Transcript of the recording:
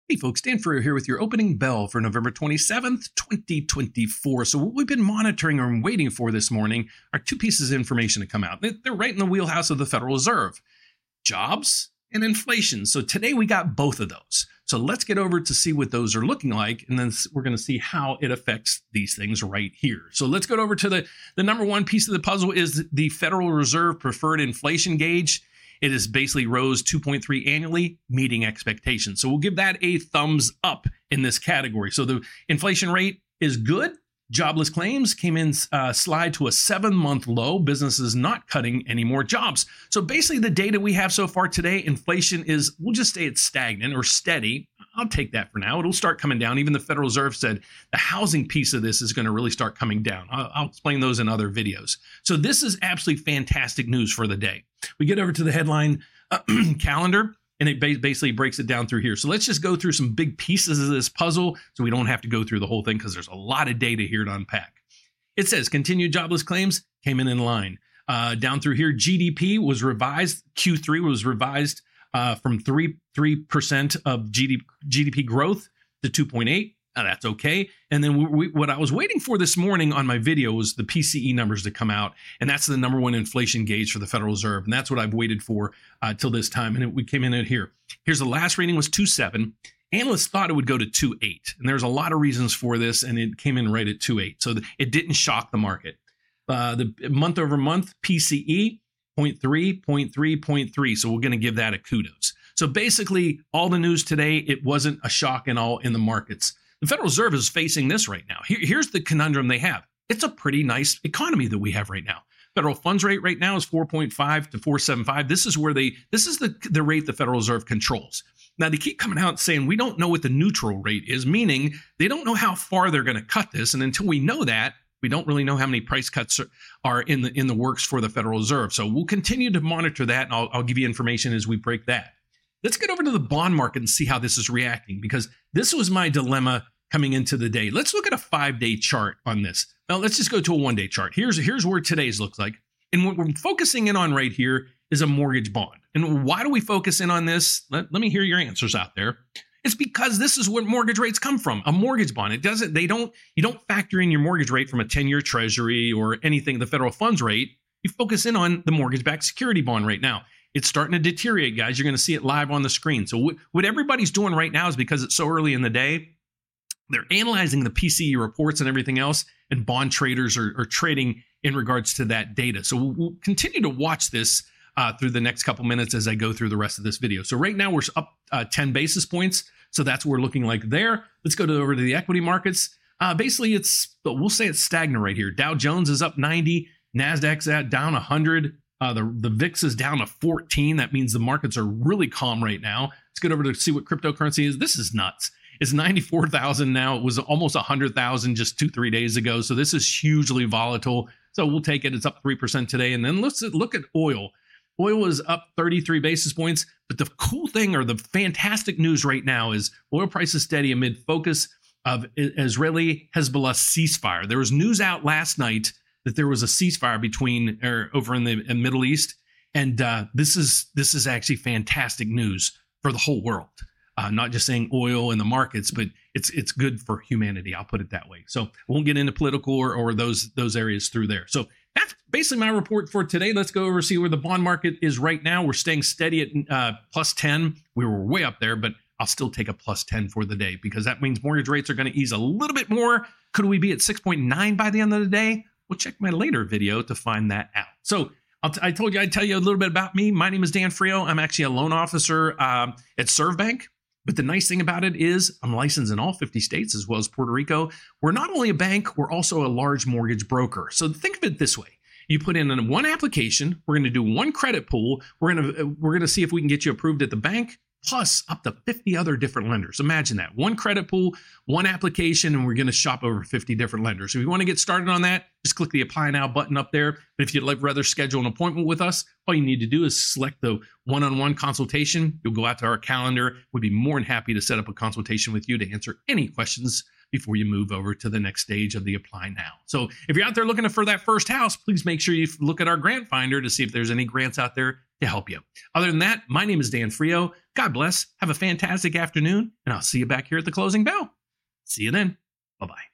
Hey folks, Dan Ferrier here with your opening bell for November 27th, 2024. So what we've been monitoring and waiting for this morning are two pieces of information to come out. They're right in the wheelhouse of the Federal Reserve: jobs and inflation. So today we got both of those. So let's get over to see what those are looking like, and then we're going to see how it affects these things right here. So let's go over to the number one piece of the puzzle is the Federal Reserve Preferred Inflation Gauge. It is basically rose 2.3 annually, meeting expectations. So we'll give that a thumbs up in this category. So the inflation rate is good. Jobless claims came in slide to a 7-month low. Businesses not cutting any more jobs. So basically the data we have so far today, inflation is, we'll just say it's stagnant or steady. I'll take that for now. It'll start coming down. Even the Federal Reserve said the housing piece of this is going to really start coming down. I'll explain those in other videos. So this is absolutely fantastic news for the day. We get over to the headline calendar, and it basically breaks it down through here. So let's just go through some big pieces of this puzzle so we don't have to go through the whole thing because there's a lot of data here to unpack. It says continued jobless claims came in line. Down through here, GDP was revised. Q3 was revised from 3% of GDP growth to 2.8. That's okay. And then what I was waiting for this morning on my video was the PCE numbers to come out. And that's the number one inflation gauge for the Federal Reserve. And that's what I've waited for till this time. And we came in at here. Here's the last reading was 2.7. Analysts thought it would go to 2.8. And there's a lot of reasons for this. And it came in right at 2.8. So it didn't shock the market. The month over month PCE 0.3, 0.3, 0.3. So we're going to give that a kudos. So basically all the news today, it wasn't a shock in all in the markets. The Federal Reserve is facing this right now. Here's the conundrum they have. It's a pretty nice economy that we have right now. Federal funds rate right now is 4.5 to 4.75. This is the rate the Federal Reserve controls. Now they keep coming out saying we don't know what the neutral rate is, meaning they don't know how far they're going to cut this. And until we know that, we don't really know how many price cuts are in the works for the Federal Reserve. So we'll continue to monitor that, and I'll give you information as we break that. Let's get over to the bond market and see how this is reacting, because this was my dilemma coming into the day. Let's look at a 5-day chart on this. Now let's just go to a 1-day chart. Here's where today's looks like. And what we're focusing in on right here is a mortgage bond. And why do we focus in on this? Let me hear your answers out there. It's because this is where mortgage rates come from, a mortgage bond. You don't factor in your mortgage rate from a 10-year treasury or anything, the federal funds rate. You focus in on the mortgage-backed security bond right now. It's starting to deteriorate, guys. You're going to see it live on the screen. So what everybody's doing right now is, because it's so early in the day, they're analyzing the PCE reports and everything else, and bond traders are trading in regards to that data. So we'll continue to watch this through the neest couple minutes as I go through the rest of this video. So right now we're up 10 basis points. So that's what we're looking like there. Let's go over to the equity markets. Basically, we'll say it's stagnant right here. Dow Jones is up 90. NASDAQ's down 100. The VIX is down to 14. That means the markets are really calm right now. Let's get over to see what cryptocurrency is. This is nuts. It's 94,000 now. It was almost 100,000 just 2-3 days ago. So this is hugely volatile. So we'll take it. It's up 3% today. And then let's look at oil. Oil is up 33 basis points. But the cool thing, or the fantastic news right now, is oil price is steady amid focus of Israeli-Hezbollah ceasefire. There was news out last night that there was a ceasefire over in the Middle East. And this is actually fantastic news for the whole world. Not just saying oil in the markets, but it's good for humanity. I'll put it that way. So I won't get into political or those areas through there. So that's basically my report for today. Let's go over see where the bond market is right now. We're staying steady at plus 10. We were way up there, but I'll still take a plus 10 for the day, because that means mortgage rates are going to ease a little bit more. Could we be at 6.9 by the end of the day? We'll check my later video to find that out. So I told you I'd tell you a little bit about me. My name is Dan Frio. I'm actually a loan officer at ServBank. But the nice thing about it is I'm licensed in all 50 states as well as Puerto Rico. We're not only a bank, we're also a large mortgage broker. So think of it this way. You put in one application, we're going to do one credit pool, we're going to see if we can get you approved at the bank, plus up to 50 other different lenders. Imagine that. One credit pool, one application, and we're going to shop over 50 different lenders. So if you want to get started on that, just click the Apply Now button up there. But if you'd rather schedule an appointment with us, all you need to do is select the one-on-one consultation. You'll go out to our calendar. We'd be more than happy to set up a consultation with you to answer any questions before you move over to the next stage of the Apply Now. So if you're out there looking for that first house, please make sure you look at our grant finder to see if there's any grants out there to help you. Other than that, my name is Dan Frio. God bless. Have a fantastic afternoon, and I'll see you back here at the closing bell. See you then. Bye-bye.